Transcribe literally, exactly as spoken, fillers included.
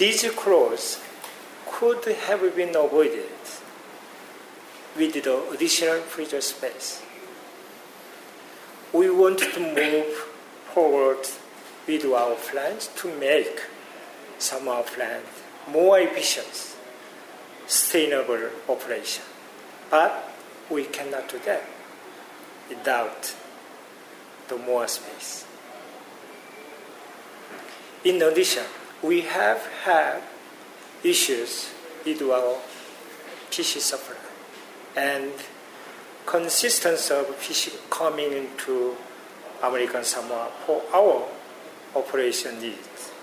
these closures could have been avoided with the additional freezer space. We want to move forward with our plans to make some of our plants more efficient, sustainable operation. But we cannot do that without the more space. In addition, we have had issues with our P C supply and consistency of P C coming into American Samoa for our operation needs.